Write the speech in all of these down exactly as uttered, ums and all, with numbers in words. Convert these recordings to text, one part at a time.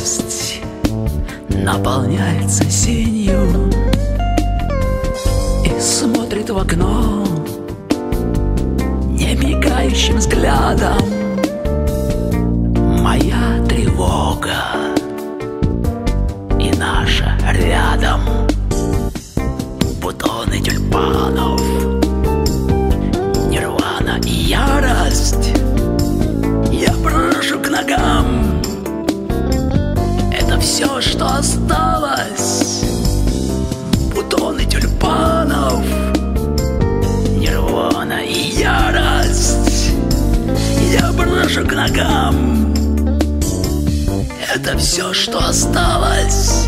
ярость наполняется синью и смотрит в окно немигающим взглядом. Моя тревога и наша рядом. Бутоны тюльпанов, нирвана и ярость. Я брошу к ногам. Это все, что осталось. Бутоны тюльпанов, нирвана и ярость. Я брошу к ногам. Это все, что осталось.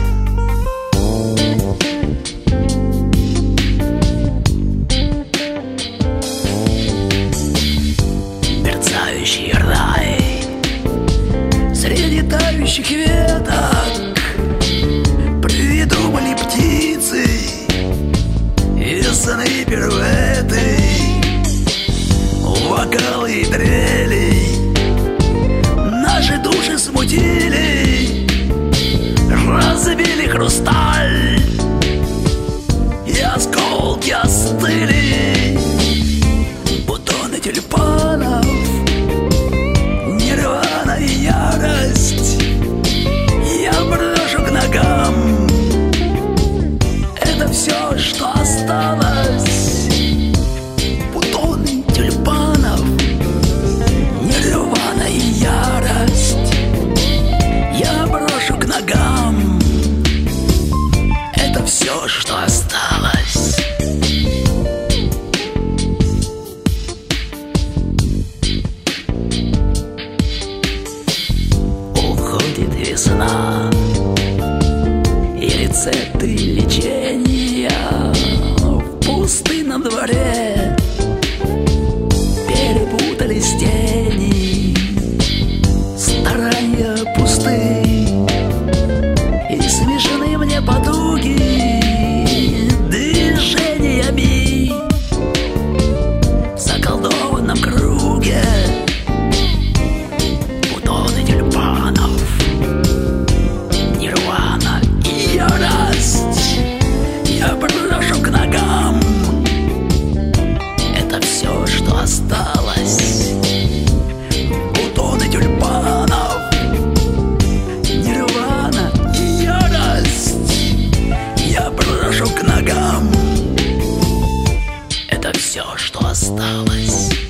Мерцающий рай среди тающих веток. Придумали птицы и сны пируэты, вокалы и трели. Наши души смутили, разбили хрусталь, и осколки остыли. Бутоны тюльпанов, нирвана и ярость. Я брошу к ногам. Это все, что осталось. Бутоны тюльпанов, нирвана и ярость. Я брошу к ногам. Это все, что осталось. Уходит весна, и рецепты лечения в пустынном дворе перепутались тени, старания пусты, и смешаны мне потуги движениями в заколдованном круге. Бутоны тюльпанов, нирвана и ярость. Я брошу к ногам. Это все, что осталось. Бутоны тюльпанов, нирвана и ярость. Я брошу к ногам. Это все, что осталось.